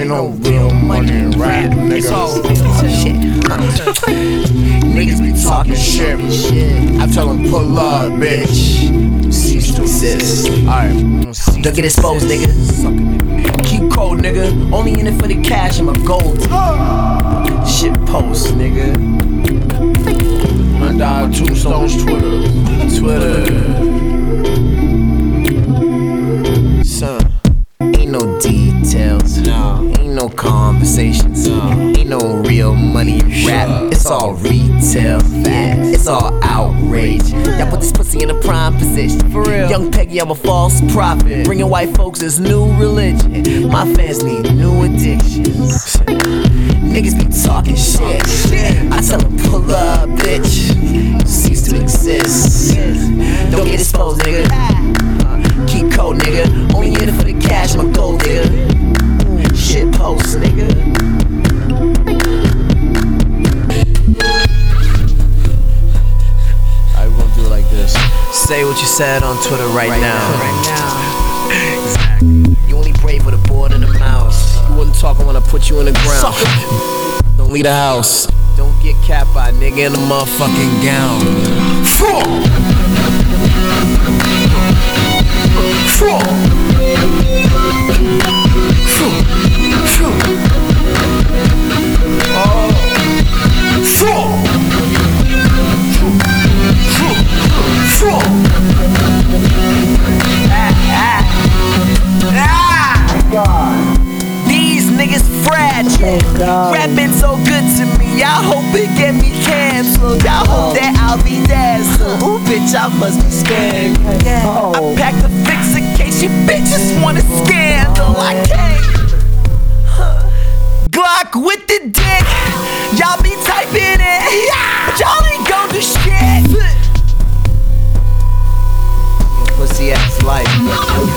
ain't no real money in rap, nigga. Niggas be talking shit. I tell them pull up, bitch. Cease to exist. Alright, don't get exposed, nigga. Keep cold, nigga. Only in it for the cash and my gold. Shit post, nigga. My dog 2 Stones Twitter. Son, ain't no details. No. Ain't no conversations. No. Ain't no real money in rap. It's all retail. Yeah, it's all outrage. Y'all put this pussy in a prime position. For real. Young Peggy, I'm a false prophet. Bringing white folks is new religion. My fans need new addictions. Niggas be talking shit. I tell them pull up, bitch. Cease to exist. Don't get exposed, nigga. Keep cold, nigga. Only in it for the cash, my gold, nigga. Shit post, nigga. Alright, we gonna do it like this. Say what you said on Twitter right now. Exactly. You only brave with a board and a mouse. You wouldn't talk when I put you in the ground. Don't leave the house. Don't get capped by a nigga in a motherfucking gown. These niggas fragile. Rapping so good to me, I hope it get me canceled. I hope that I'll be dazzled. Ooh, bitch, I must be scared. I packed a fix in case you bitches want a scandal. I can't. Glock with the dick. Y'all be typing it, but y'all ain't gon' do shit. Pussy ass life.